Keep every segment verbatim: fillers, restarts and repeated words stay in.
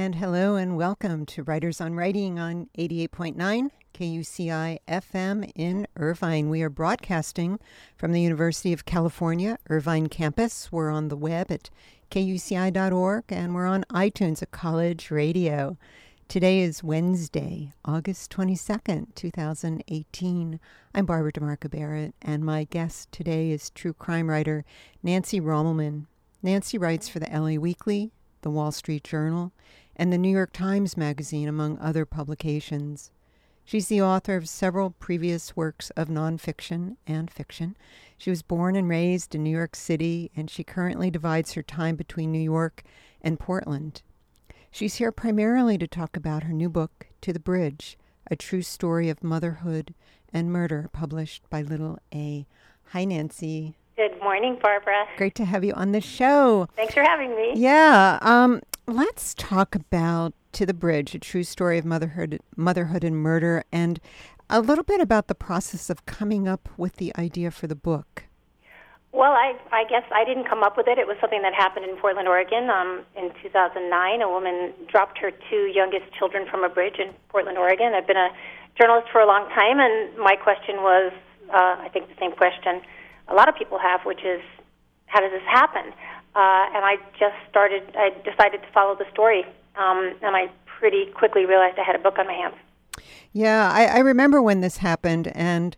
And hello and welcome to Writers on Writing on eighty-eight point nine K U C I F M in Irvine. We are broadcasting from the University of California, Irvine campus. We're on the web at K U C I dot org and we're on iTunes at College Radio. Today is Wednesday, August twenty-second, twenty eighteen. I'm Barbara DeMarco Barrett, and my guest today is true crime writer Nancy Rommelmann. Nancy writes for the L A Weekly, the Wall Street Journal, and the New York Times Magazine, among other publications. She's the author of several previous works of nonfiction and fiction. She was born and raised in New York City, and she currently divides her time between New York and Portland. She's here primarily to talk about her new book, To the Bridge, a true story of motherhood and murder, published by Little A. Hi, Nancy. Good morning, Barbara. Great to have you on the show. Thanks for having me. Yeah. Um, let's talk about To the Bridge, a true story of motherhood, motherhood and murder, and a little bit about the process of coming up with the idea for the book. Well, I, I guess I didn't come up with it. It was something that happened in Portland, Oregon. Um, in two thousand nine, a woman dropped her two youngest children from a bridge in Portland, Oregon. I've been a journalist for a long time, and my question was, uh, I think the same question a lot of people have, which is, how does this happen? Uh, and I just started, I decided to follow the story, um, and I pretty quickly realized I had a book on my hands. Yeah, I, I remember when this happened, and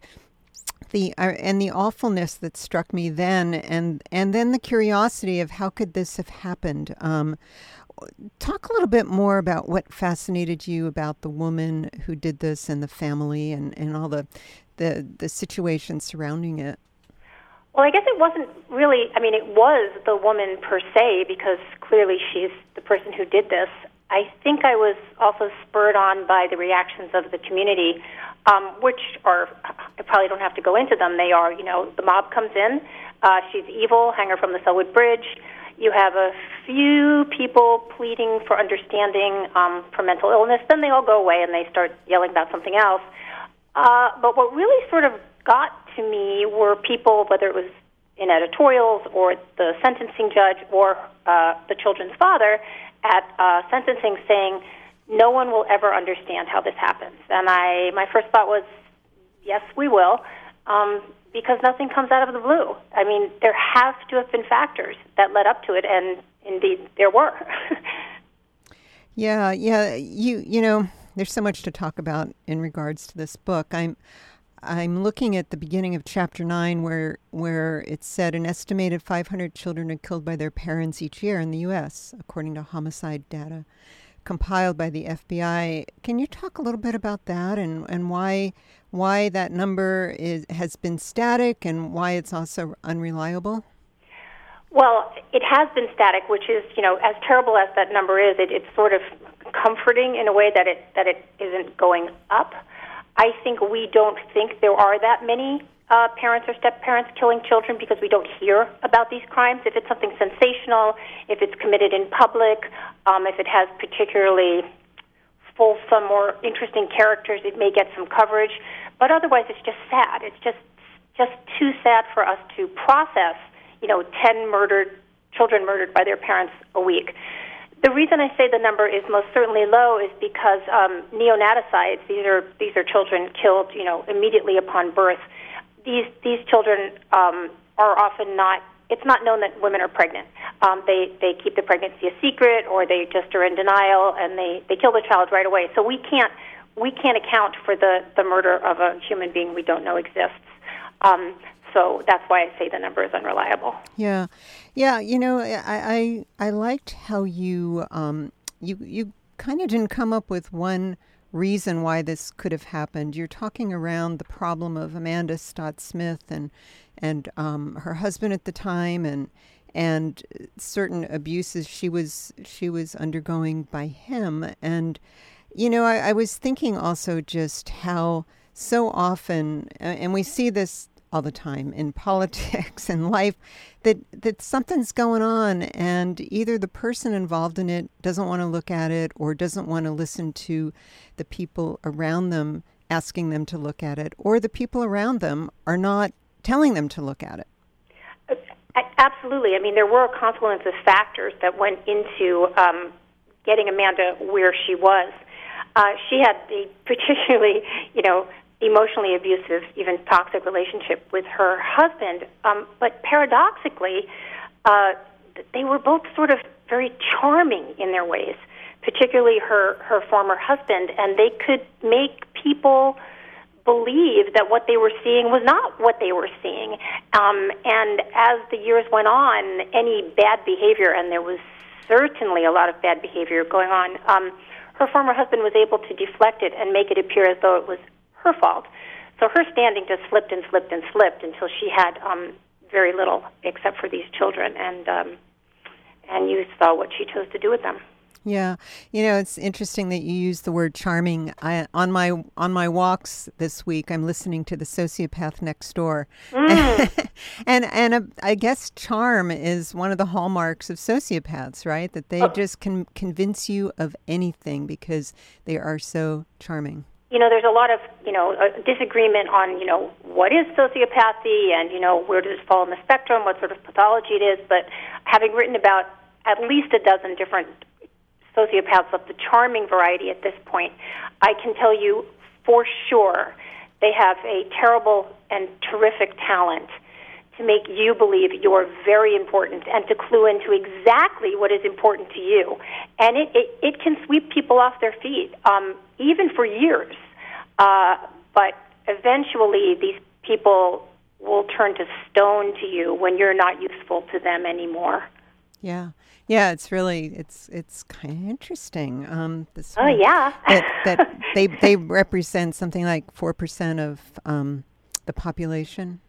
the uh, and the awfulness that struck me then, and and then the curiosity of how could this have happened. Um, talk a little bit more about what fascinated you about the woman who did this and the family and, and all the, the the situation surrounding it. Well, I guess it wasn't really, I mean, it was the woman per se, because clearly she's the person who did this. I think I was also spurred on by the reactions of the community, um, which are, I probably don't have to go into them. They are, you know, the mob comes in, uh, she's evil, hang her from the Selwood Bridge. You have a few people pleading for understanding um, for mental illness. Then they all go away and they start yelling about something else. Uh, but what really sort of got to me were people, whether it was in editorials or the sentencing judge or uh, the children's father at uh, sentencing, saying, no one will ever understand how this happens. And I, my first thought was, yes, we will, um, because nothing comes out of the blue. I mean, there have to have been factors that led up to it, and indeed there were. yeah, yeah, you you know, there's so much to talk about in regards to this book. I'm I'm looking at the beginning of chapter nine where where it said an estimated five hundred children are killed by their parents each year in the U S, according to homicide data compiled by the F B I. Can you talk a little bit about that and, and why why that number is has been static and why it's also unreliable? Well, it has been static, which is, you know, as terrible as that number is, it, it's sort of comforting in a way that it that it isn't going up. I think we don't think there are that many uh, parents or step-parents killing children because we don't hear about these crimes. If it's something sensational, if it's committed in public, um, if it has particularly fulsome or interesting characters, it may get some coverage. But otherwise, it's just sad. It's just just too sad for us to process, you know, ten murdered children murdered by their parents a week. The reason I say the number is most certainly low is because um, neonaticides, these are these are children killed, you know, immediately upon birth. These these children um, are often not. It's not known that women are pregnant. Um, they they keep the pregnancy a secret, or they just are in denial, and they, they kill the child right away. So we can't we can't account for the, the murder of a human being we don't know exists. Um, So that's why I say the number is unreliable. Yeah, yeah. You know, I I, I liked how you um you you kind of didn't come up with one reason why this could have happened. You're talking around the problem of Amanda Stott Smith and and um, her husband at the time and and certain abuses she was she was undergoing by him. And you know, I, I was thinking also just how so often, and we see this all the time in politics and life, that that something's going on and either the person involved in it doesn't want to look at it or doesn't want to listen to the people around them asking them to look at it, or the people around them are not telling them to look at it. Absolutely. I mean, there were a confluence of factors that went into um, getting Amanda where she was. Uh, she had a particularly, you know, emotionally abusive, even toxic relationship with her husband. Um, but paradoxically, uh, they were both sort of very charming in their ways, particularly her, her former husband, and they could make people believe that what they were seeing was not what they were seeing. Um, and as the years went on, any bad behavior, and there was certainly a lot of bad behavior going on, um, her former husband was able to deflect it and make it appear as though it was her fault. So her standing just slipped and slipped and slipped until she had um, very little except for these children, and um, and you saw what she chose to do with them. Yeah, you know, it's interesting that you use the word charming. I, on my on my walks this week, I'm listening to The Sociopath Next Door, mm. and and uh, I guess charm is one of the hallmarks of sociopaths, right? That they oh. just can convince you of anything because they are so charming. You know, there's a lot of, you know, uh, disagreement on, you know, what is sociopathy and, you know, where does it fall in the spectrum, what sort of pathology it is. But having written about at least a dozen different sociopaths of the charming variety at this point, I can tell you for sure they have a terrible and terrific talent to make you believe you're very important and to clue into exactly what is important to you. And it, it, it can sweep people off their feet, um, even for years. Uh, but eventually these people will turn to stone to you when you're not useful to them anymore. Yeah. Yeah, it's really, it's it's kind of interesting. Um, this oh, yeah. that, that they, they represent something like four percent of um, the population.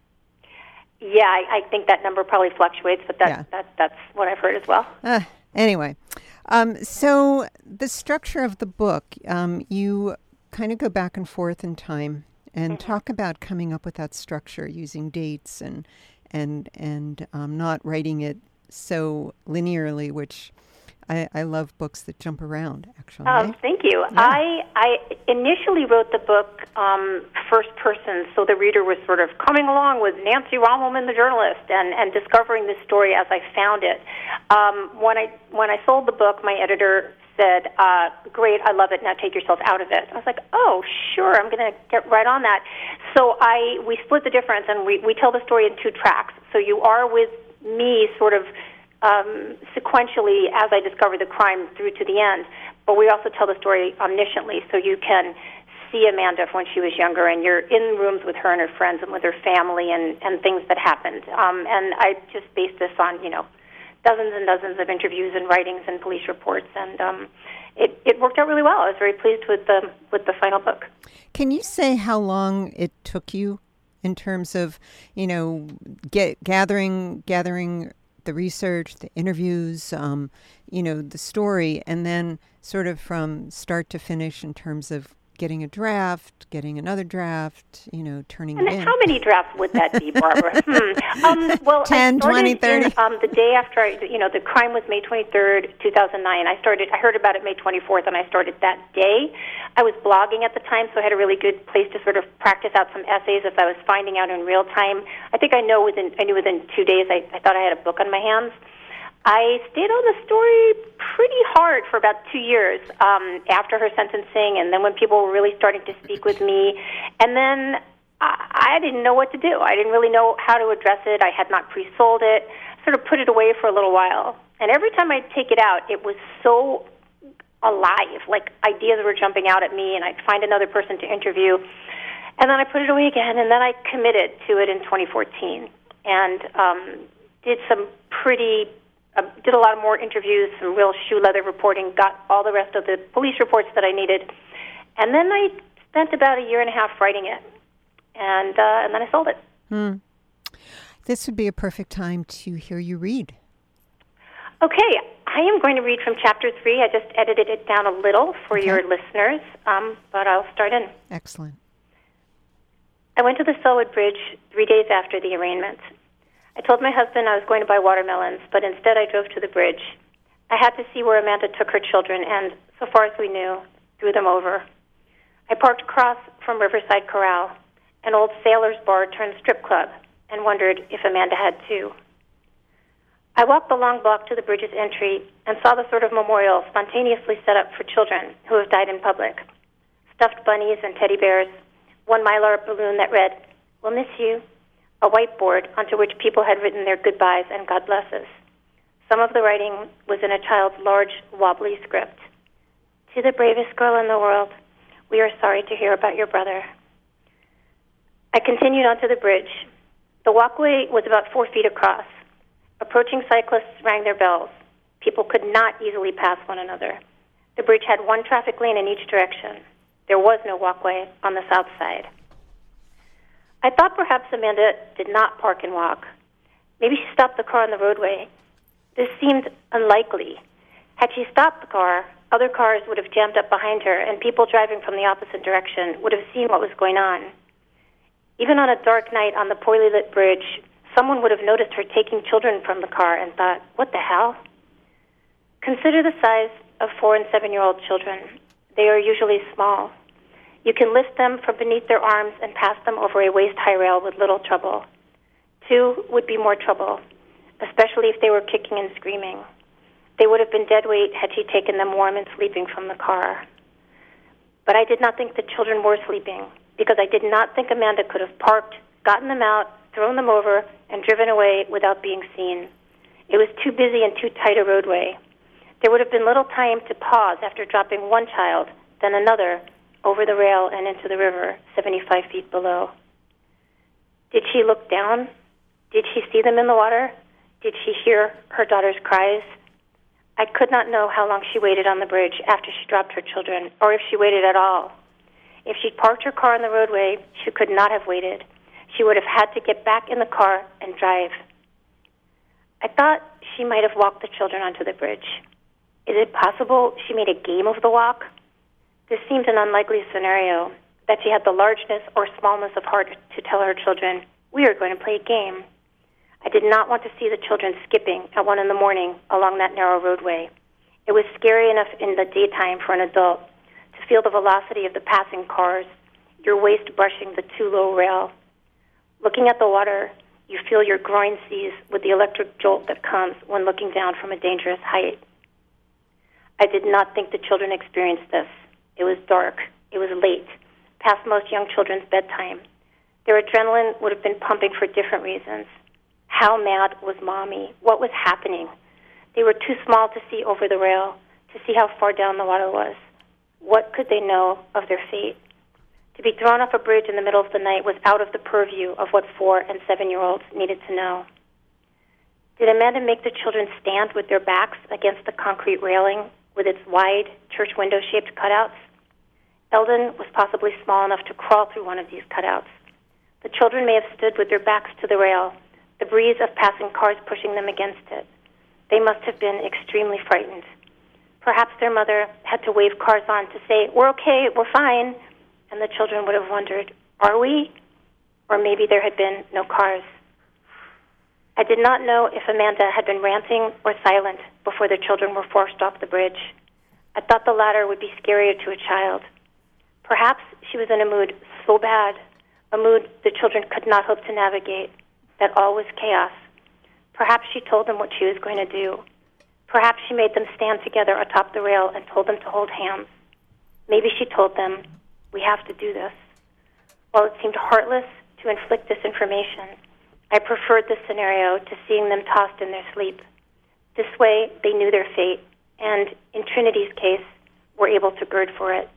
Yeah, I, I think that number probably fluctuates, but that, yeah. that that's what I've heard as well. Uh, anyway, um, so the structure of the book, um, you kind of go back and forth in time and mm-hmm. talk about coming up with that structure using dates and and and um, not writing it so linearly, which I, I love books that jump around, actually. Um, thank you. Yeah. I I initially wrote the book um, first person, so the reader was sort of coming along with Nancy Rommelmann, the journalist, and, and discovering the story as I found it. Um, when I when I sold the book, my editor said, uh, great, I love it, now take yourself out of it. I was like, oh, sure, I'm going to get right on that. So I we split the difference, and we, we tell the story in two tracks. So you are with me sort of Um, sequentially as I discover the crime through to the end, but we also tell the story omnisciently, so you can see Amanda when she was younger, and you're in rooms with her and her friends and with her family and, and things that happened. Um, and I just based this on, you know, dozens and dozens of interviews and writings and police reports, and um, it, it worked out really well. I was very pleased with the with the final book. Can you say how long it took you in terms of, you know, get gathering gathering the research, the interviews, um, you know, the story, and then sort of from start to finish in terms of getting a draft, getting another draft, you know, turning and it in? How many drafts would that be, Barbara? hmm. um, well, ten, twenty, thirty In, um, the day after, I, you know, the crime was May twenty-third, two thousand nine. I started, I heard about it May twenty-fourth, and I started that day. I was blogging at the time, so I had a really good place to sort of practice out some essays as I was finding out in real time. I think I know within, I knew within two days I, I thought I had a book on my hands. I stayed on the story pretty hard for about two years um, after her sentencing, and then when people were really starting to speak with me. And then I, I didn't know what to do. I didn't really know how to address it. I had not pre-sold it, sort of put it away for a little while. And every time I'd take it out, it was so alive, like ideas were jumping out at me, and I'd find another person to interview. And then I put it away again, and then I committed to it in twenty fourteen and um, did some pretty... Uh, did a lot of more interviews, some real shoe leather reporting, got all the rest of the police reports that I needed. And then I spent about a year and a half writing it. And uh, and then I sold it. Hmm. This would be a perfect time to hear you read. Okay. I am going to read from chapter three. I just edited it down a little for okay. your listeners, um, but I'll start in. Excellent. I went to the Selwood Bridge three days after the arraignment. I told my husband I was going to buy watermelons, but instead I drove to the bridge. I had to see where Amanda took her children and, so far as we knew, threw them over. I parked across from Riverside Corral, an old sailor's bar turned strip club, and wondered if Amanda had too. I walked the long block to the bridge's entry and saw the sort of memorial spontaneously set up for children who have died in public. Stuffed bunnies and teddy bears, one mylar balloon that read, "We'll miss you," a whiteboard onto which people had written their goodbyes and God blesses. Some of the writing was in a child's large, wobbly script. "To the bravest girl in the world, we are sorry to hear about your brother." I continued onto the bridge. The walkway was about four feet across. Approaching cyclists rang their bells. People could not easily pass one another. The bridge had one traffic lane in each direction. There was no walkway on the south side. I thought perhaps Amanda did not park and walk. Maybe she stopped the car on the roadway. This seemed unlikely. Had she stopped the car, other cars would have jammed up behind her, and people driving from the opposite direction would have seen what was going on. Even on a dark night on the poorly lit bridge, someone would have noticed her taking children from the car and thought, "What the hell?" Consider the size of four- and seven-year-old children. They are usually small. You can lift them from beneath their arms and pass them over a waist-high rail with little trouble. Two would be more trouble, especially if they were kicking and screaming. They would have been dead weight had she taken them warm and sleeping from the car. But I did not think the children were sleeping, because I did not think Amanda could have parked, gotten them out, thrown them over, and driven away without being seen. It was too busy and too tight a roadway. There would have been little time to pause after dropping one child, then another, over the rail and into the river, seventy-five feet below. Did she look down? Did she see them in the water? Did she hear her daughter's cries? I could not know how long she waited on the bridge after she dropped her children, or if she waited at all. If she'd parked her car on the roadway, she could not have waited. She would have had to get back in the car and drive. I thought she might have walked the children onto the bridge. Is it possible she made a game of the walk? This seemed an unlikely scenario, that she had the largeness or smallness of heart to tell her children, "We are going to play a game." I did not want to see the children skipping at one in the morning along that narrow roadway. It was scary enough in the daytime for an adult to feel the velocity of the passing cars, your waist brushing the too low rail. Looking at the water, you feel your groin seize with the electric jolt that comes when looking down from a dangerous height. I did not think the children experienced this. It was dark. It was late, past most young children's bedtime. Their adrenaline would have been pumping for different reasons. How mad was Mommy? What was happening? They were too small to see over the rail, to see how far down the water was. What could they know of their fate? To be thrown off a bridge in the middle of the night was out of the purview of what four- and seven-year-olds needed to know. Did Amanda make the children stand with their backs against the concrete railing with its wide, church window-shaped cutouts? Eldon was possibly small enough to crawl through one of these cutouts. The children may have stood with their backs to the rail, the breeze of passing cars pushing them against it. They must have been extremely frightened. Perhaps their mother had to wave cars on to say, "We're okay, we're fine," and the children would have wondered, "Are we?" Or maybe there had been no cars. I did not know if Amanda had been ranting or silent before the children were forced off the bridge. I thought the latter would be scarier to a child. Perhaps she was in a mood so bad, a mood the children could not hope to navigate, that all was chaos. Perhaps she told them what she was going to do. Perhaps she made them stand together atop the rail and told them to hold hands. Maybe she told them, "We have to do this." While it seemed heartless to inflict this information, I preferred this scenario to seeing them tossed in their sleep. This way, they knew their fate, and, in Trinity's case, were able to gird for it.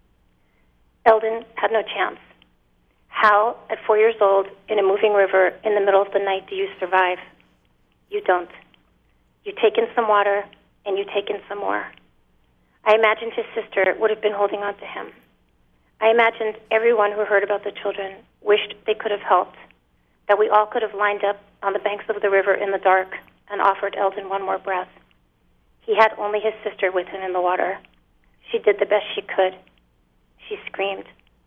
Eldon had no chance. How, at four years old, in a moving river in the middle of the night, do you survive? You don't. You take in some water, and you take in some more. I imagined his sister would have been holding on to him. I imagined everyone who heard about the children wished they could have helped, that we all could have lined up on the banks of the river in the dark and offered Eldon one more breath. He had only his sister with him in the water. She did the best she could. She screamed.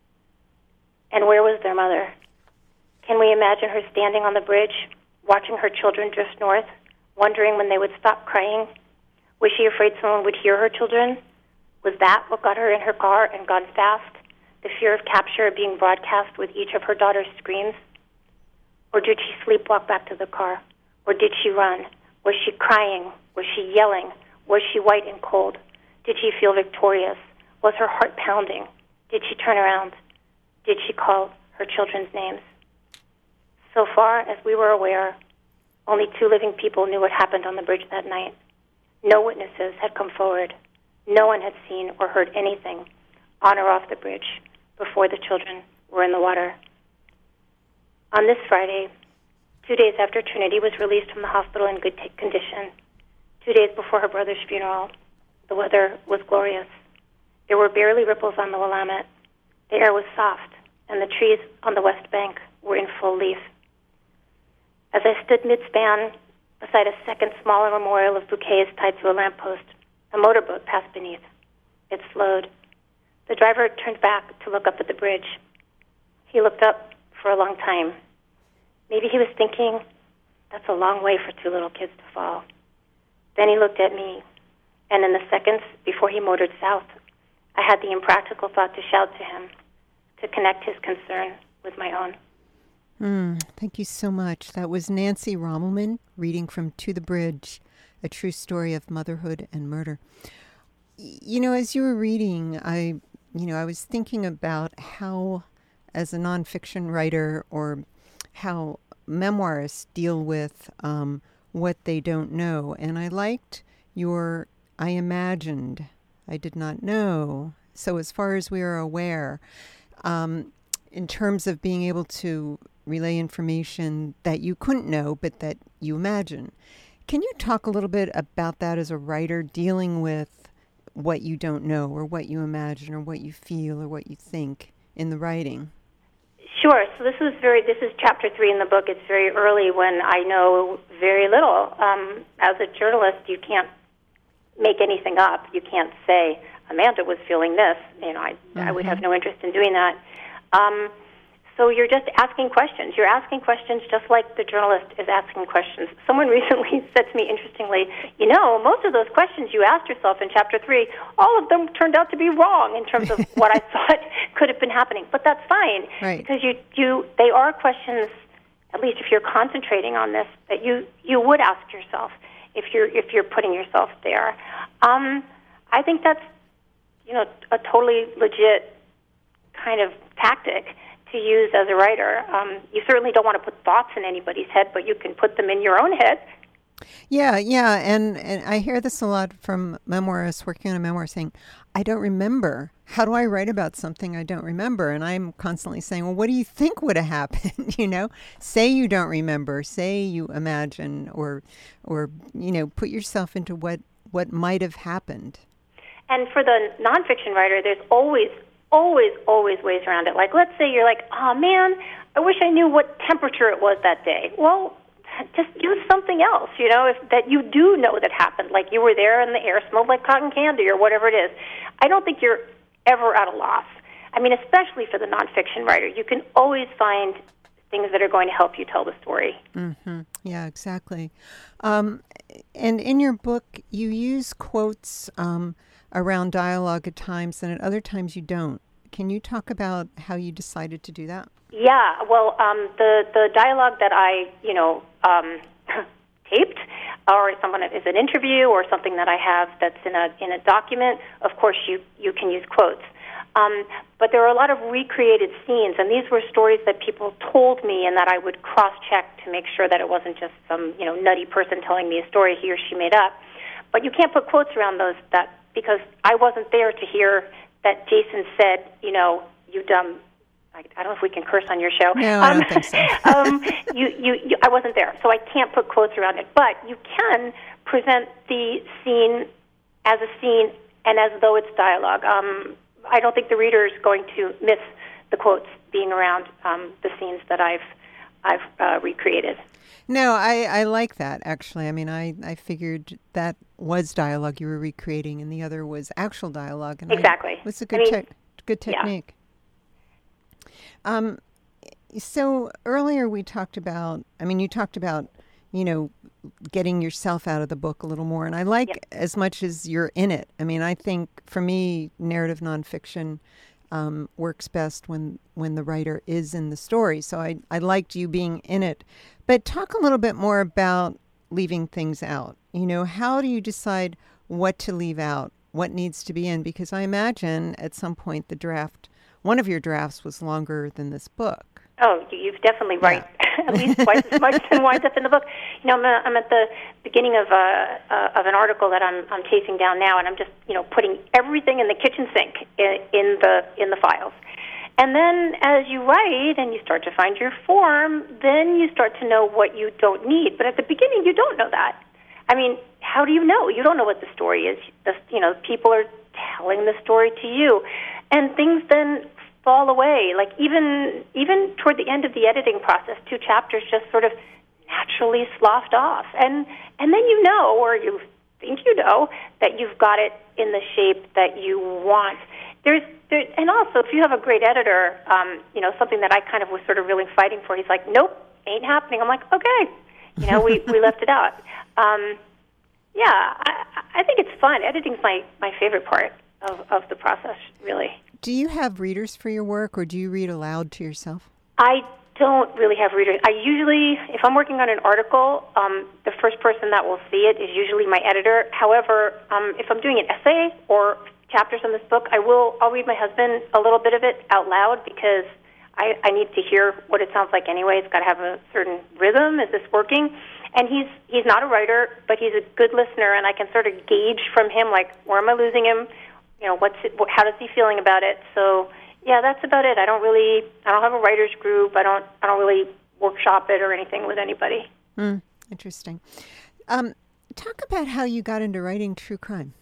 And where was their mother? Can we imagine her standing on the bridge, watching her children drift north, wondering when they would stop crying? Was she afraid someone would hear her children? Was that what got her in her car and gone fast? The fear of capture being broadcast with each of her daughter's screams? Or did she sleepwalk back to the car? Or did she run? Was she crying? Was she yelling? Was she white and cold? Did she feel victorious? Was her heart pounding? Did she turn around? Did she call her children's names? So far as we were aware, only two living people knew what happened on the bridge that night. No witnesses had come forward. No one had seen or heard anything on or off the bridge before the children were in the water. On this Friday, two days after Trinity was released from the hospital in good t- condition, two days before her brother's funeral, the weather was glorious. There were barely ripples on the Willamette. The air was soft, and the trees on the west bank were in full leaf. As I stood mid-span beside a second smaller memorial of bouquets tied to a lamppost, a motorboat passed beneath. It slowed. The driver turned back to look up at the bridge. He looked up for a long time. Maybe he was thinking, that's a long way for two little kids to fall. Then he looked at me, and in the seconds before he motored south, I had the impractical thought to shout to him, to connect his concern with my own. Mm, thank you so much. That was Nancy Rommelmann reading from To the Bridge, A True Story of Motherhood and Murder. Y- you know, as you were reading, I, you know, I was thinking about how, as a nonfiction writer, or how memoirists deal with um, what they don't know. And I liked your, I imagined, I did not know. So as far as we are aware, um, in terms of being able to relay information that you couldn't know, but that you imagine. Can you talk a little bit about that as a writer, dealing with what you don't know, or what you imagine, or what you feel, or what you think in the writing? Sure. So this is very. This is chapter three in the book. It's very early when I know very little. Um, as a journalist, you can't make anything up. You can't say Amanda was feeling this. You know, I mm-hmm. I would have no interest in doing that. Um, so you're just asking questions. You're asking questions just like the journalist is asking questions. Someone recently said to me, interestingly, you know, most of those questions you asked yourself in chapter three, all of them turned out to be wrong in terms of what I thought could have been happening. But that's fine, right. because you, you, they are questions, at least if you're concentrating on this, that you, you would ask yourself if you're, if you're putting yourself there. Um, I think that's, you know, a totally legit kind of tactic to use as a writer. Um, you certainly don't want to put thoughts in anybody's head, but you can put them in your own head. Yeah, yeah, and, and I hear this a lot from memoirists working on a memoir saying, I don't remember. How do I write about something I don't remember? And I'm constantly saying, well, what do you think would have happened? you know, say you don't remember, say you imagine, or, or you know, put yourself into what, what might have happened. And for the nonfiction writer, there's always Always, always ways around it. Like, let's say you're like, oh, man, I wish I knew what temperature it was that day. Well, just use something else, you know, if that you do know that happened. Like you were there and the air smelled like cotton candy or whatever it is. I don't think you're ever at a loss. I mean, especially for the nonfiction writer. You can always find things that are going to help you tell the story. Mm-hmm. Yeah, exactly. Um, and in your book, you use quotes um, around dialogue at times, and at other times you don't. Can you talk about how you decided to do that? Yeah, well, um, the the dialogue that I, you know, um, taped, or someone is an interview, or something that I have that's in a in a document. Of course, you you can use quotes. Um, but there are a lot of recreated scenes, and these were stories that people told me, and that I would cross-check to make sure that it wasn't just some, you know, nutty person telling me a story he or she made up. But you can't put quotes around those, that because I wasn't there to hear that Jason said, you know, you dumb. I, I don't know if we can curse on your show. No, I don't think so. um, you, you, you, I wasn't there, so I can't put quotes around it. But you can present the scene as a scene and as though it's dialogue. Um, I don't think the reader is going to miss the quotes being around um, the scenes that I've I've uh, recreated. No, I, I like that, actually. I mean, I, I figured that was dialogue you were recreating, and the other was actual dialogue. And exactly. It was a good, I mean, te- good technique. Yeah. Um, so earlier we talked about, I mean, you talked about, you know, getting yourself out of the book a little more. And I like yep. as much as you're in it. I mean, I think for me, narrative nonfiction um, works best when, when the writer is in the story. So I, I liked you being in it. But talk a little bit more about leaving things out. You know, how do you decide what to leave out, what needs to be in? Because I imagine at some point the draft, one of your drafts was longer than this book. Oh, you've definitely right. Yeah. At least twice as much than winds up in the book. You know, I'm, a, I'm at the beginning of a uh, of an article that I'm I'm chasing down now, and I'm just you know putting everything in the kitchen sink in, in the in the files. And then as you write and you start to find your form, then you start to know what you don't need. But at the beginning, you don't know that. I mean, how do you know? You don't know what the story is. The, you know, people are telling the story to you, and things then fall away. Like even even toward the end of the editing process, two chapters just sort of naturally sloughed off, and and then you know, or you think you know, that you've got it in the shape that you want. There's there, and also if you have a great editor, um, you know, something that I kind of was sort of really fighting for. He's like, nope, ain't happening. I'm like, okay, you know, we we left it out. Um, yeah, I, I think it's fun. Editing's my my favorite part of of the process, really. Do you have readers for your work, or do you read aloud to yourself? I don't really have readers. I usually, if I'm working on an article, um, the first person that will see it is usually my editor. However, um, if I'm doing an essay or chapters in this book, I will. I'll read my husband a little bit of it out loud because I, I need to hear what it sounds like anyway. It's got to have a certain rhythm. Is this working? And he's he's not a writer, but he's a good listener, and I can sort of gauge from him, like, where am I losing him? You know, what's it, how does he feeling about it? So, yeah, that's about it. I don't really, I don't have a writer's group. I don't, I don't really workshop it or anything with anybody. Mm, interesting. Um, talk about how you got into writing true crime.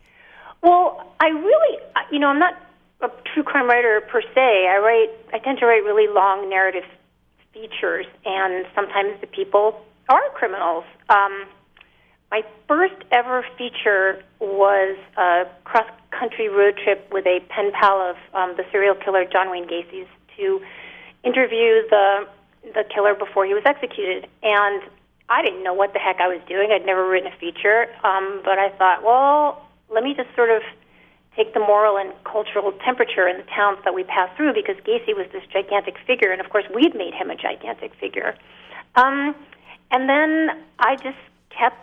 Well, I really, you know, I'm not a true crime writer per se. I write, I tend to write really long narrative features, and sometimes the people are criminals. Um, my first ever feature was a cross-country road trip with a pen pal of um, the serial killer John Wayne Gacy's to interview the the killer before he was executed. And I didn't know what the heck I was doing. I'd never written a feature, um, but I thought, well, let me just sort of take the moral and cultural temperature in the towns that we passed through, because Gacy was this gigantic figure, and of course we'd made him a gigantic figure. Um, and then I just kept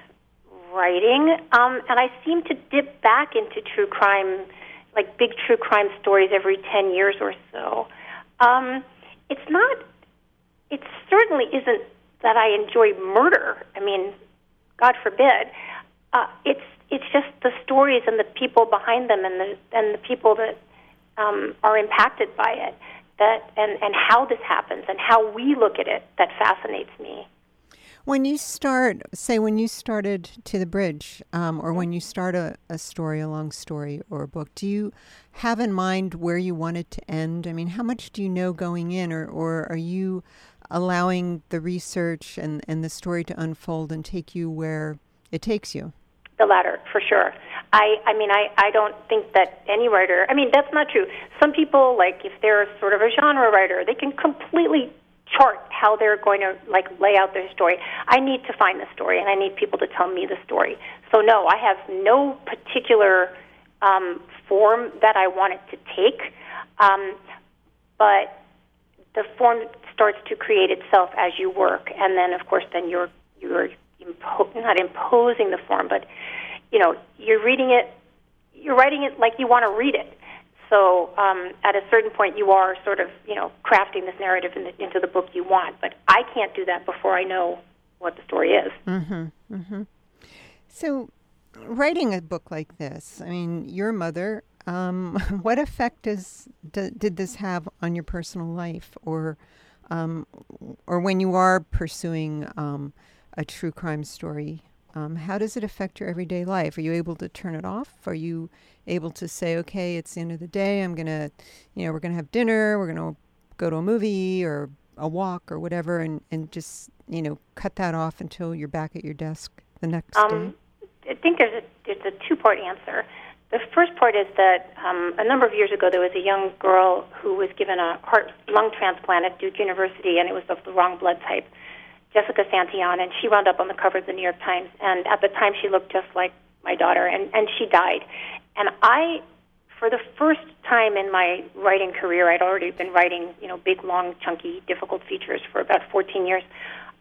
writing, um, and I seem to dip back into true crime, like big true crime stories every ten years or so. Um, it's not, it certainly isn't that I enjoy murder. I mean, God forbid. Uh, it's it's just the stories and the people behind them, and the and the people that um, are impacted by it, that and, and how this happens and how we look at it, that fascinates me. When you start, say, when you started To the Bridge, um, or when you start a, a story, a long story or a book, do you have in mind where you want it to end? I mean, how much do you know going in, or, or are you allowing the research and, and the story to unfold and take you where it takes you? The latter, for sure. I, I mean, I, I don't think that any writer, I mean, that's not true. Some people, like, if they're sort of a genre writer, they can completely chart how they're going to, like, lay out their story. I need to find the story, and I need people to tell me the story. So, no, I have no particular um, form that I want it to take, um, but the form starts to create itself as you work, and then, of course, then you're you're impo- not imposing the form, but, you know, you're reading it, you're writing it like you want to read it. So um, at a certain point, you are sort of, you know, crafting this narrative in the, into the book you want. But I can't do that before I know what the story is. Mm-hmm. Mm-hmm. So writing a book like this, I mean, your mother, um, what effect does, d- did this have on your personal life, or um, or when you are pursuing um, a true crime story? Um, how does it affect your everyday life? Are you able to turn it off? Are you able to say, okay, it's the end of the day, I'm going to, you know, we're going to have dinner, we're going to go to a movie or a walk or whatever, and, and just, you know, cut that off until you're back at your desk the next um, day? I think there's a, there's a two-part answer. The first part is that um, a number of years ago, there was a young girl who was given a heart-lung transplant at Duke University, and it was of the wrong blood type, Jessica Santillan, and she wound up on the cover of the New York Times. And at the time, she looked just like my daughter, and, and she died. And I, for the first time in my writing career, I'd already been writing, you know, big, long, chunky, difficult features for about fourteen years.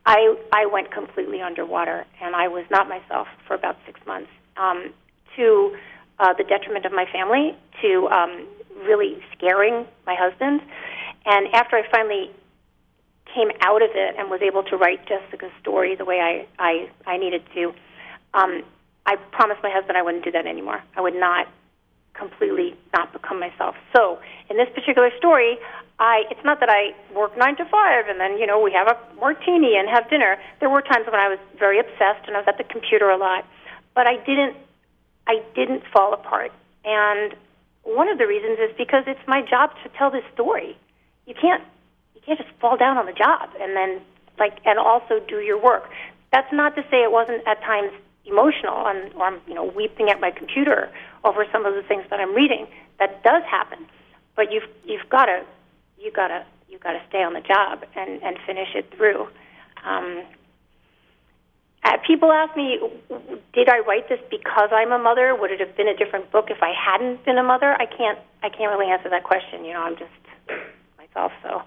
I I went completely underwater, and I was not myself for about six months, um, to uh, the detriment of my family, to um, really scaring my husband. And after I finally came out of it and was able to write Jessica's story the way I, I, I needed to, um, I promised my husband I wouldn't do that anymore. I would not completely not become myself. So in this particular story, I it's not that I work nine to five and then, you know, we have a martini and have dinner. There were times when I was very obsessed and I was at the computer a lot, but I didn't I didn't fall apart. And one of the reasons is because it's my job to tell this story. You can't you can't just fall down on the job and then like and also do your work. That's not to say it wasn't at times emotional and or I'm, you know, weeping at my computer over some of the things that I'm reading. That does happen. But you've you've got to you got to you got to stay on the job and, and finish it through. Um, uh, people ask me, did I write this because I'm a mother? Would it have been a different book if I hadn't been a mother? I can't I can't really answer that question. You know, I'm just myself. So.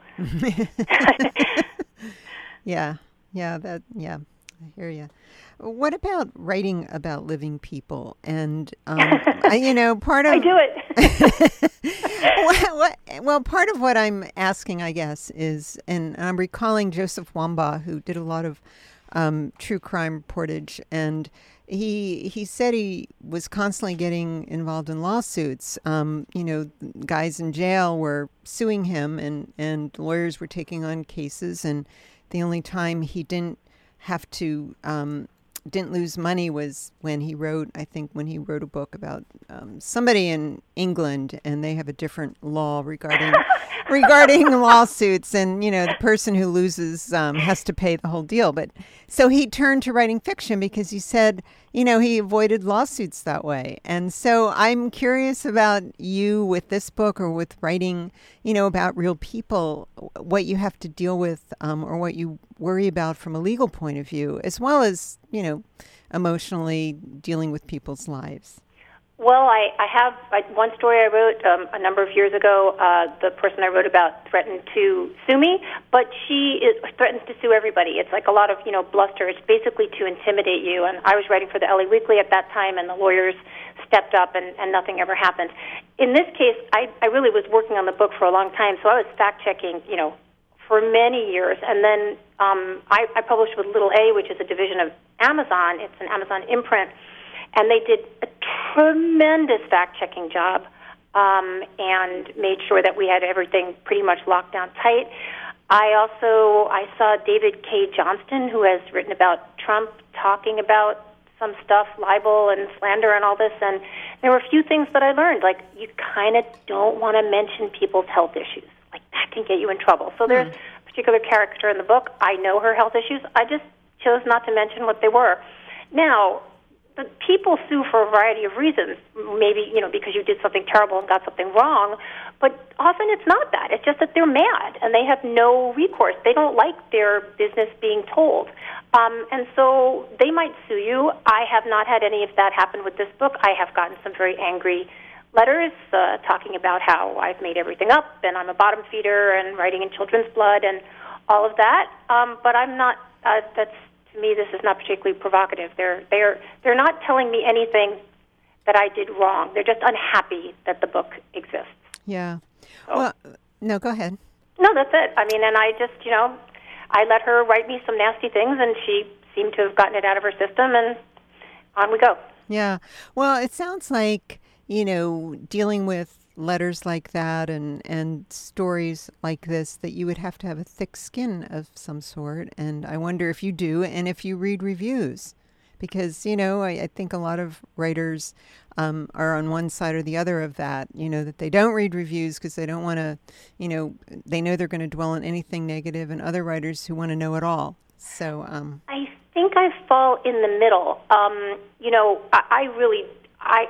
yeah, yeah, that yeah, I hear you. What about writing about living people? And, um, I, you know, part of... I do it. well, what, well, part of what I'm asking, I guess, is, and I'm recalling Joseph Wambaugh, who did a lot of um, true crime reportage, and he he said he was constantly getting involved in lawsuits. Um, you know, guys in jail were suing him, and, and lawyers were taking on cases, and the only time he didn't have to... Um, didn't lose money was when he wrote, I think when he wrote a book about um, somebody in England, and they have a different law regarding regarding lawsuits, and you know the person who loses um, has to pay the whole deal. But so he turned to writing fiction because he said, you know, he avoided lawsuits that way. And so I'm curious about you with this book or with writing, you know, about real people, what you have to deal with um, or what you worry about from a legal point of view, as well as, you know, emotionally dealing with people's lives. Well, I, I have I, one story I wrote um, a number of years ago. Uh, the person I wrote about threatened to sue me, but she is, threatens to sue everybody. It's like a lot of, you know, bluster. It's basically to intimidate you. And I was writing for the L A Weekly at that time, and the lawyers stepped up, and, and nothing ever happened. In this case, I, I really was working on the book for a long time, so I was fact-checking, you know, for many years. And then um, I, I published with Little A, which is a division of Amazon. It's an Amazon imprint. And they did a tremendous fact-checking job um, and made sure that we had everything pretty much locked down tight. I also I saw David K. Johnston, who has written about Trump, talking about some stuff, libel and slander and all this. And there were a few things that I learned, like you kind of don't want to mention people's health issues. Like that can get you in trouble. So there's a particular character in the book. I know her health issues. I just chose not to mention what they were. Now, the people sue for a variety of reasons. Maybe, you know, because you did something terrible and got something wrong. But often it's not that. It's just that they're mad and they have no recourse. They don't like their business being told. Um, and so they might sue you. I have not had any of that happen with this book. I have gotten some very angry letters uh, talking about how I've made everything up and I'm a bottom feeder and writing in children's blood and all of that. Um, but I'm not, uh, that's, to me, this is not particularly provocative. They're, they're, they're not telling me anything that I did wrong. They're just unhappy that the book exists. Yeah. So, well, no, go ahead. No, that's it. I mean, and I just, you know, I let her write me some nasty things, and she seemed to have gotten it out of her system, and on we go. Yeah. Well, it sounds like, you know, dealing with letters like that and, and stories like this, that you would have to have a thick skin of some sort. And I wonder if you do, and if you read reviews. Because, you know, I, I think a lot of writers um, are on one side or the other of that, you know, that they don't read reviews because they don't want to, you know, they know they're going to dwell on anything negative, and other writers who want to know it all. So um, I think I fall in the middle. Um, you know, I, I really, I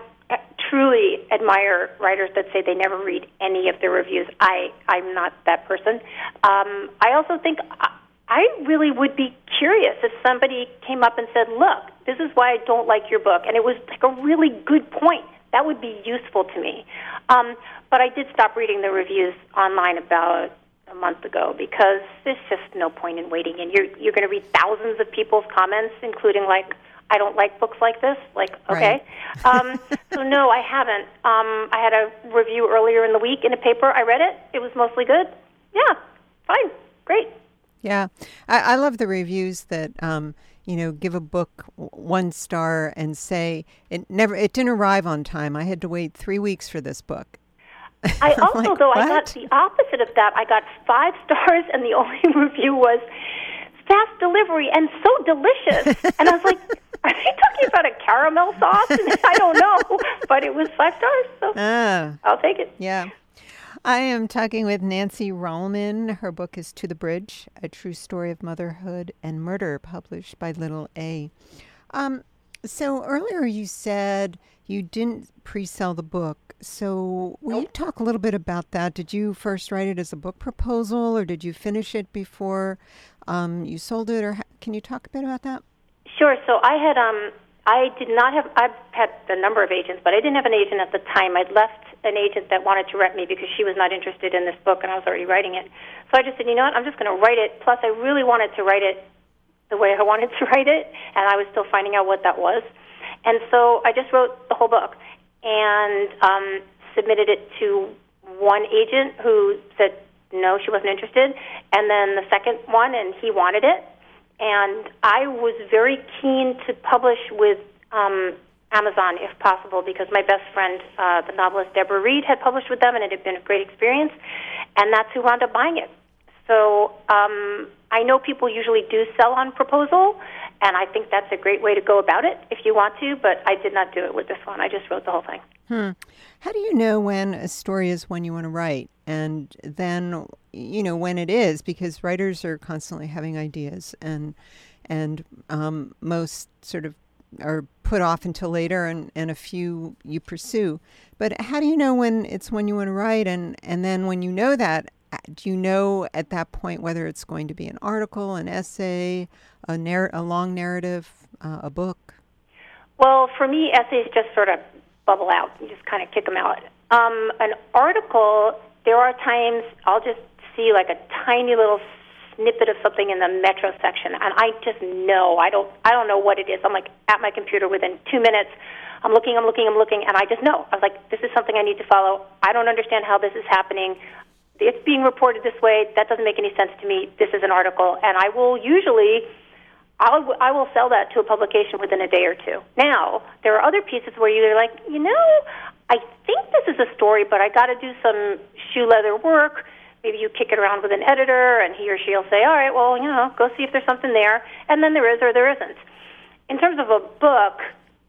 truly admire writers that say they never read any of the reviews. I, I'm not that person. Um, I also think I, I really would be curious if somebody came up and said, look, this is why I don't like your book, and it was like a really good point. That would be useful to me. Um, but I did stop reading the reviews online about a month ago because there's just no point in waiting. And you're you're going to read thousands of people's comments, including like, I don't like books like this. Like, okay. Right. um, so no, I haven't. Um, I had a review earlier in the week in a paper. I read it. It was mostly good. Yeah, fine, great. Yeah, I, I love the reviews that um, you know give a book one star and say it never it didn't arrive on time. I had to wait three weeks for this book. I also, like, though, what? I got the opposite of that. I got five stars, and the only review was fast delivery and so delicious. And I was like, are they talking about a caramel sauce? And I don't know, but it was five stars, so Ah, I'll take it. yeah. I am talking with Nancy Rallman. Her book is To the Bridge, A True Story of Motherhood and Murder, published by Little A. Um, so earlier you said you didn't pre-sell the book. So will you talk a little bit about that? Did you first write it as a book proposal, or did you finish it before um, you sold it? Or ha- can you talk a bit about that? Sure. So I had, um, I did not have, I've had a number of agents, but I didn't have an agent at the time. I'd left an agent that wanted to rep me because she was not interested in this book, and I was already writing it. So I just said, you know what, I'm just going to write it. Plus, I really wanted to write it the way I wanted to write it, and I was still finding out what that was. And so I just wrote the whole book and um, submitted it to one agent who said no, she wasn't interested, and then the second one, and he wanted it. And I was very keen to publish with um, Amazon, if possible, because my best friend, uh, the novelist Deborah Reed, had published with them, and it had been a great experience, and that's who wound up buying it. So um, I know people usually do sell on proposal, and I think that's a great way to go about it if you want to, but I did not do it with this one. I just wrote the whole thing. Hmm. How do you know when a story is one you want to write, and then, you know, when it is? Because writers are constantly having ideas, and and um, most sort of are put off until later, and, and a few you pursue. But how do you know when it's one you want to write, and, and then when you know that, do you know at that point whether it's going to be an article, an essay, a, narr- a long narrative, uh, a book? Well, for me, essays just sort of bubble out. You just kind of kick them out. Um, an article, there are times I'll just see like a tiny little snippet of something in the Metro section, and I just know. I don't I don't know what it is. I'm like at my computer within two minutes. I'm looking, I'm looking, I'm looking, and I just know. I was like, this is something I need to follow. I don't understand how this is happening. It's being reported this way. That doesn't make any sense to me. This is an article, and I will usually... I'll, I will sell that to a publication within a day or two. Now, there are other pieces where you're like, you know, I think this is a story, but I got to do some shoe leather work. Maybe you kick it around with an editor, and he or she will say, all right, well, you know, go see if there's something there. And then there is or there isn't. In terms of a book,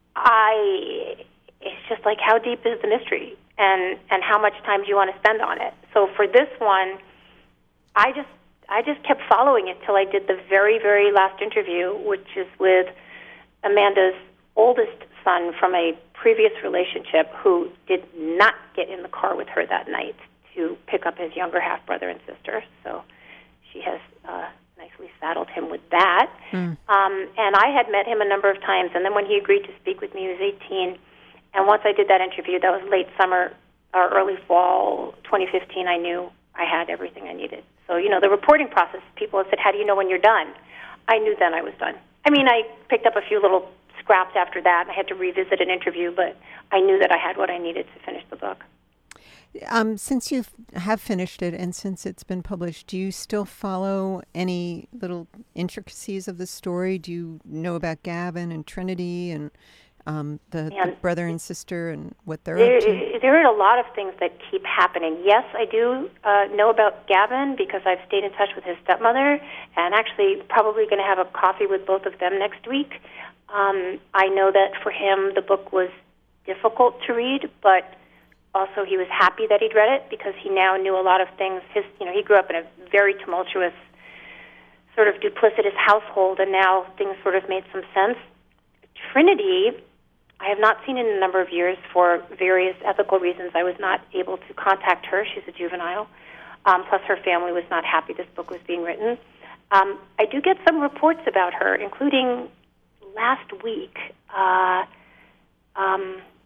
I it's just like how deep is the mystery and, and how much time do you want to spend on it. So for this one, I just I just kept following it till I did the very, very last interview, which is with Amanda's oldest son from a previous relationship who did not get in the car with her that night to pick up his younger half-brother and sister. So she has uh, nicely saddled him with that. Mm. Um, and I had met him a number of times, and then when he agreed to speak with me, he was eighteen. And once I did that interview, that was late summer or early fall twenty fifteen, I knew I had everything I needed. So, you know, the reporting process, people have said, how do you know when you're done? I knew then I was done. I mean, I picked up a few little scraps after that. I had to revisit an interview, but I knew that I had what I needed to finish the book. Um, since you have finished it and since it's been published, do you still follow any little intricacies of the story? Do you know about Gavin and Trinity and um, the, the brother and sister and what they're there, up to? There are a lot of things that keep happening. Yes, I do uh, know about Gavin because I've stayed in touch with his stepmother and actually probably going to have a coffee with both of them next week. Um, I know that for him the book was difficult to read, but also he was happy that he'd read it because he now knew a lot of things. His, you know, he grew up in a very tumultuous, sort of duplicitous household, and now things sort of made some sense. Trinity, I have not seen in a number of years for various ethical reasons. I was not able to contact her. She's a juvenile. Um, plus, her family was not happy this book was being written. Um, I do get some reports about her, including last week. Uh, um,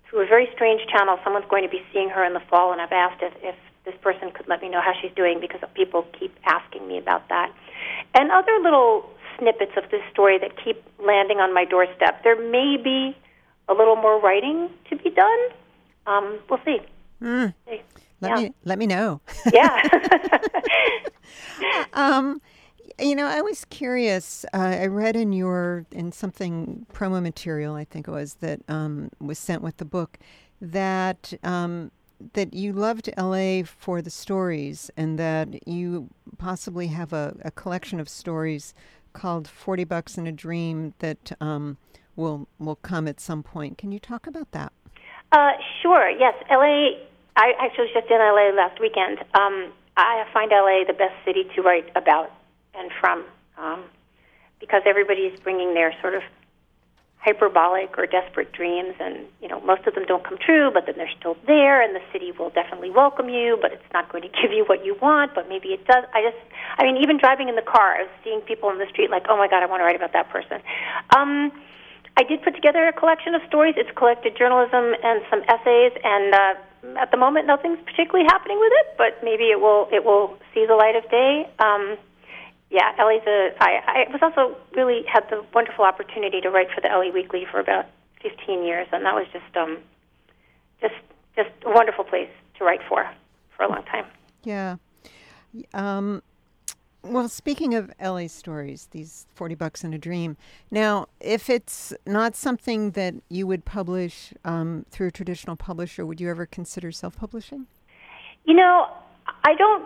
through a very strange channel, someone's going to be seeing her in the fall, and I've asked if, if this person could let me know how she's doing because people keep asking me about that. And other little snippets of this story that keep landing on my doorstep. There may be a little more writing to be done. Um, we'll see. Mm. see. Let yeah. me let me know. Yeah. um, you know, I was curious. Uh, I read in your in something promo material, I think it was that um, was sent with the book, that um, that you loved L A for the stories, and that you possibly have a, a collection of stories called forty Bucks and a Dream that um, will will come at some point. Can you talk about that? Uh, sure. Yes, L A. I actually was just in L A last weekend. Um, I find L A the best city to write about and from, um, because everybody's bringing their sort of hyperbolic or desperate dreams, and you know most of them don't come true, but then they're still there, and the city will definitely welcome you, but it's not going to give you what you want, but maybe it does. I just, I mean, even driving in the car, I was seeing people in the street like, oh my God, I want to write about that person. Um, I did put together a collection of stories. It's collected journalism and some essays, and uh, at the moment, nothing's particularly happening with it, but maybe it will it will see the light of day. Um, yeah, L A's a. I, I was also really had the wonderful opportunity to write for the L A Weekly for about fifteen years, and that was just um, just just a wonderful place to write for for a long time. Yeah. Um, well, speaking of L A stories, these forty Bucks and a Dream. Now, if it's not something that you would publish um, through a traditional publisher, would you ever consider self-publishing? You know, I don't.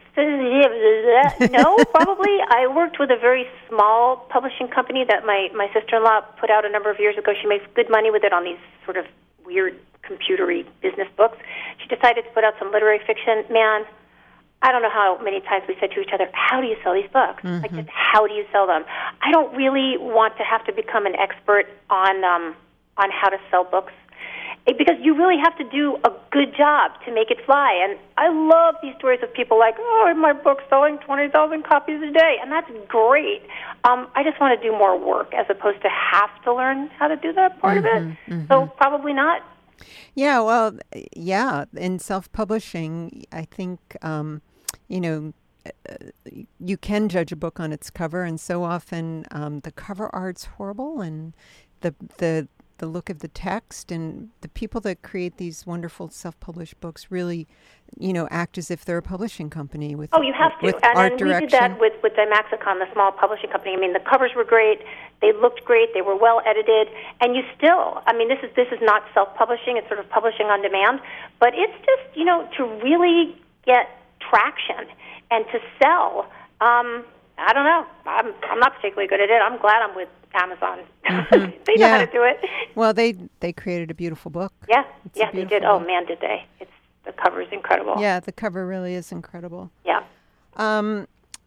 No, probably. I worked with a very small publishing company that my, my sister-in-law put out a number of years ago. She makes good money with it on these sort of weird computery business books. She decided to put out some literary fiction. Man, I don't know how many times we said to each other, how do you sell these books? Mm-hmm. Like, just how do you sell them? I don't really want to have to become an expert on um, on how to sell books, because you really have to do a good job to make it fly. And I love these stories of people like, oh, my book's selling twenty thousand copies a day, and that's great. Um, I just want to do more work as opposed to have to learn how to do that part mm-hmm, of it. Mm-hmm. So probably not. Yeah, well, yeah, in self-publishing, I think, um, you know, uh, you can judge a book on its cover, and so often um, the cover art's horrible, and the the the look of the text, and the people that create these wonderful self-published books really, you know, act as if they're a publishing company with oh, you have to. With and art and direction. We did that with with Dymaxicon, the small publishing company. I mean, the covers were great, they looked great, they were well edited, and you still, I mean, this is this is not self-publishing; it's sort of publishing on demand. But it's just, you know, to really get traction and to sell. Um, I don't know. I'm I'm not particularly good at it. I'm glad I'm with Amazon. Mm-hmm. They know yeah. how to do it. Well, they they created a beautiful book. Yeah, it's yeah, they did. book. Oh man, did they? It's the cover is incredible. Yeah, the cover really is incredible. Yeah. Um,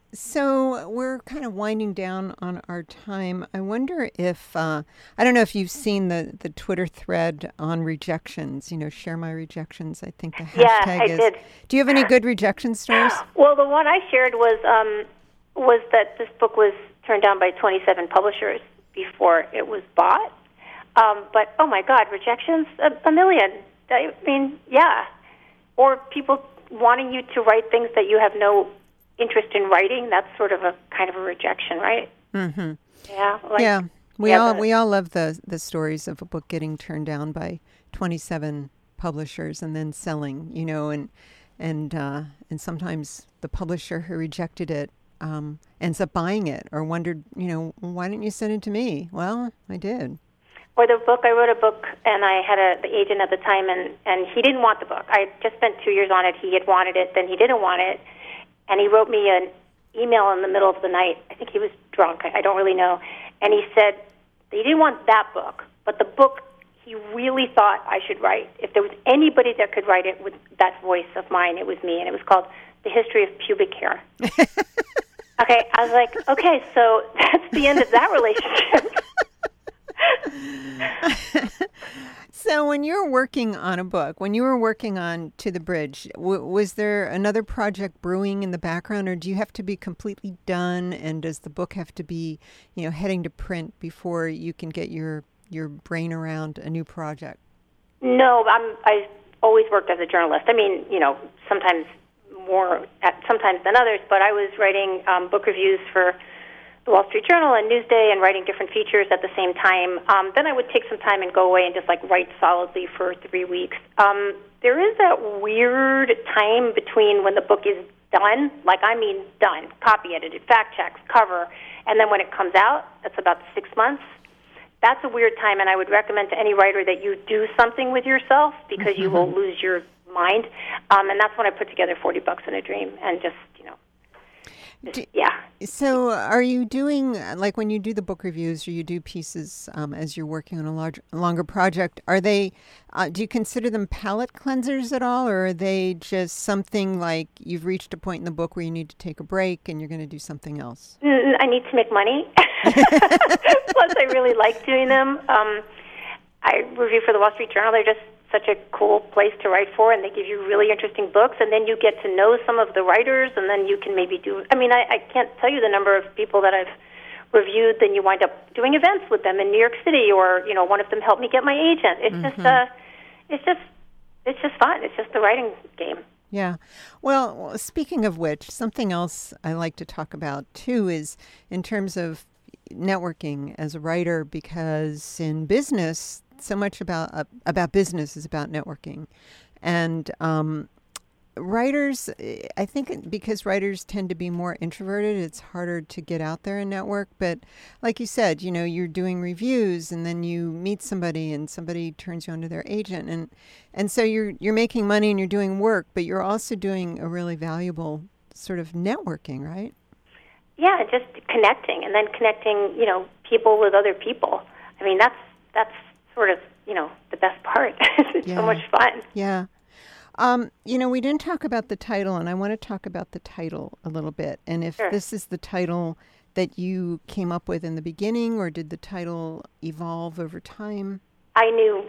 so we're kind of winding down on our time. I wonder if uh, I don't know if you've seen the the Twitter thread on rejections. You know, share my rejections. I think the hashtag yeah, I is. did. Do you have any good rejection stories? Well, the one I shared was um, was that this book was turned down by twenty-seven publishers before it was bought. Um, but, oh, my God, rejections, a, a million. I mean, yeah. Or people wanting you to write things that you have no interest in writing. That's sort of a kind of a rejection, right? Mm-hmm. Yeah. Like, yeah. We yeah, all the, we all love the, the stories of a book getting turned down by twenty-seven publishers and then selling, you know, and, and, uh, and sometimes the publisher who rejected it Um, ends up buying it, or wondered, you know, why didn't you send it to me? Well, I did. Or the book, I wrote a book, and I had a the agent at the time, and, and he didn't want the book. I just spent two years on it. He had wanted it, then he didn't want it, and he wrote me an email in the middle of the night. I think he was drunk. I, I don't really know. And he said that he didn't want that book, but the book he really thought I should write. If there was anybody that could write it with that voice of mine, it was me, and it was called The History of Pubic Hair. Okay, I was like, okay, so that's the end of that relationship. So when you were working on a book, when you were working on To the Bridge, w- was there another project brewing in the background, or do you have to be completely done, and does the book have to be, you know, heading to print before you can get your, your brain around a new project? No, I'm, I've always worked as a journalist. I mean, you know, sometimes more, at, sometimes than others, but I was writing um, book reviews for the Wall Street Journal and Newsday and writing different features at the same time. Um, then I would take some time and go away and just, like, write solidly for three weeks. Um, there is that weird time between when the book is done, like, I mean done, copy edited, fact checks, cover, and then when it comes out, that's about six months. That's a weird time, and I would recommend to any writer that you do something with yourself because mm-hmm. you will lose your mind. Um, and that's when I put together forty bucks in a Dream and just, you know, just, do, yeah. So are you doing, like when you do the book reviews or you do pieces um, as you're working on a large, longer project, are they, uh, do you consider them palate cleansers at all, or are they just something like you've reached a point in the book where you need to take a break and you're going to do something else? Mm, I need to make money. Plus, I really like doing them. Um, I review for the Wall Street Journal. They're just such a cool place to write for, and they give you really interesting books, and then you get to know some of the writers, and then you can maybe do, I mean, I, I can't tell you the number of people that I've reviewed, then you wind up doing events with them in New York City, or, you know, one of them helped me get my agent. It's mm-hmm. just, uh, it's just, it's just fun. It's just the writing game. Yeah. Well, speaking of which, something else I like to talk about, too, is in terms of networking as a writer, because in business, so much about uh, about business is about networking. And um, writers, I think because writers tend to be more introverted, it's harder to get out there and network. But like you said, you know, you're doing reviews and then you meet somebody and somebody turns you onto their agent. And and so you're you're making money and you're doing work, but you're also doing a really valuable sort of networking, right? Yeah, just connecting and then connecting, you know, people with other people. I mean, that's that's sort of, you know, the best part. It's yeah. so much fun. Yeah. Um, you know, we didn't talk about the title, and I want to talk about the title a little bit. And if sure. this is the title that you came up with in the beginning, or did the title evolve over time? I knew,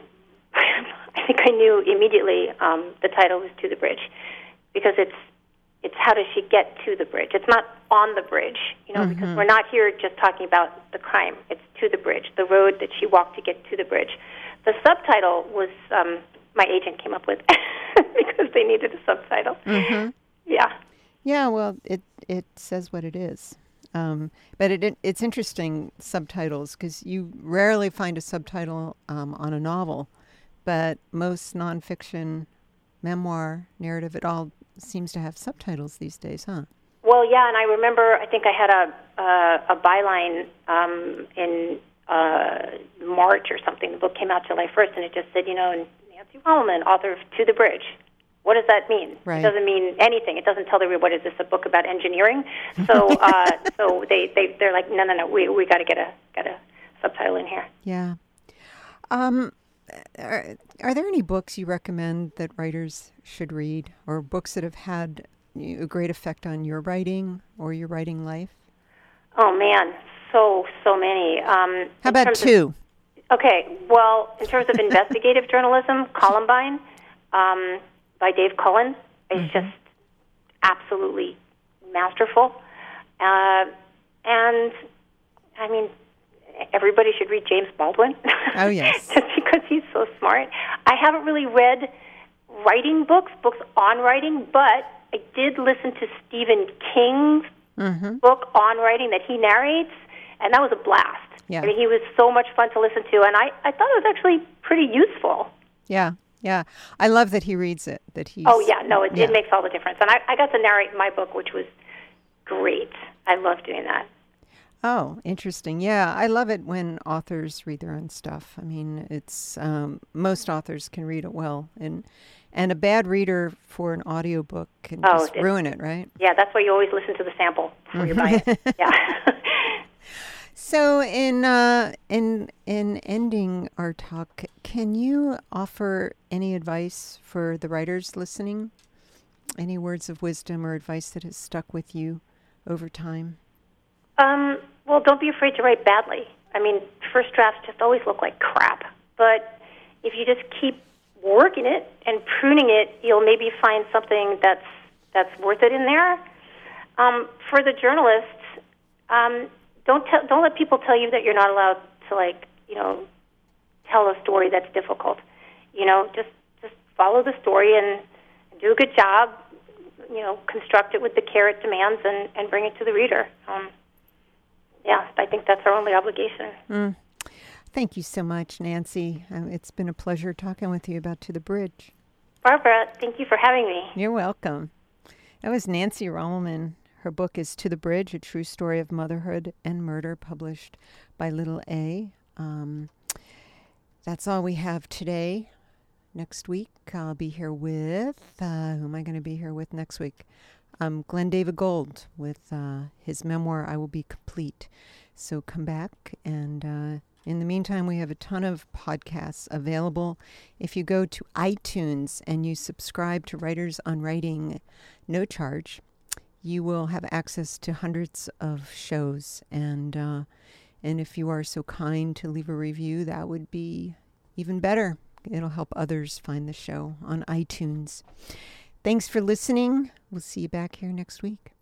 I think I knew immediately um, the title was To the Bridge, because it's it's how does she get to the bridge? It's not on the bridge, you know, mm-hmm. because we're not here just talking about the crime. It's to the bridge, the road that she walked to get to the bridge. The subtitle was um, my agent came up with because they needed a subtitle. Mm-hmm. Yeah. Yeah, well, it it says what it is. Um, but it, it it's interesting, subtitles, because you rarely find a subtitle um, on a novel, but most nonfiction, memoir, narrative, it all seems to have subtitles these days, huh? Well, yeah, and I remember, I think I had a uh, a byline um, in uh, March or something. The book came out July first, and it just said, you know, Nancy Wellman, author of To the Bridge. What does that mean? Right. It doesn't mean anything. It doesn't tell the reader, what is this, a book about engineering? So uh, so they, they, they're like, no, no, no, we we got to get a get a subtitle in here. Yeah. Um. Are, are there any books you recommend that writers should read, or books that have had a great effect on your writing or your writing life? Oh, man, so, so many. Um, How about two? Of, okay, well, in terms of investigative journalism, Columbine um, by Dave Cullen is mm-hmm. just absolutely masterful. Uh, and, I mean, everybody should read James Baldwin. Oh, yes. Just because he's so smart. I haven't really read writing books, books on writing, but I did listen to Stephen King's mm-hmm. book on writing that he narrates, and that was a blast. Yeah. I mean, he was so much fun to listen to, and I, I thought it was actually pretty useful. Yeah, yeah. I love that he reads it. That he. Oh, yeah, no, it, yeah. it makes all the difference. And I, I got to narrate my book, which was great. I love doing that. Oh, interesting. Yeah, I love it when authors read their own stuff. I mean, it's um, most authors can read it well, and and a bad reader for an audiobook can oh, just ruin it, right? Yeah, that's why you always listen to the sample before you buy it. Yeah. So, in uh, in in ending our talk, can you offer any advice for the writers listening? Any words of wisdom or advice that has stuck with you over time? Um. Well, don't be afraid to write badly. I mean, first drafts just always look like crap. But if you just keep working it and pruning it, you'll maybe find something that's that's worth it in there. Um, for the journalists, um, don't tell, don't let people tell you that you're not allowed to, like, you know, tell a story that's difficult. you know, just just follow the story and do a good job. You know, construct it with the care it demands, and, and bring it to the reader. Um, yeah, I think that's our only obligation. Mm. Thank you so much, Nancy. Um, it's been a pleasure talking with you about To the Bridge. Barbara, thank you for having me. You're welcome. That was Nancy Rollman. Her book is To the Bridge, A True Story of Motherhood and Murder, published by Little A. Um, that's all we have today. Next week, I'll be here with, uh, who am I going to be here with next week? Um, Glenn David Gold with uh, his memoir, I Will Be Complete. So come back. And uh, in the meantime, we have a ton of podcasts available. If you go to iTunes and you subscribe to Writers on Writing, no charge, you will have access to hundreds of shows. And, uh, and if you are so kind to leave a review, that would be even better. It'll help others find the show on iTunes. Thanks for listening. We'll see you back here next week.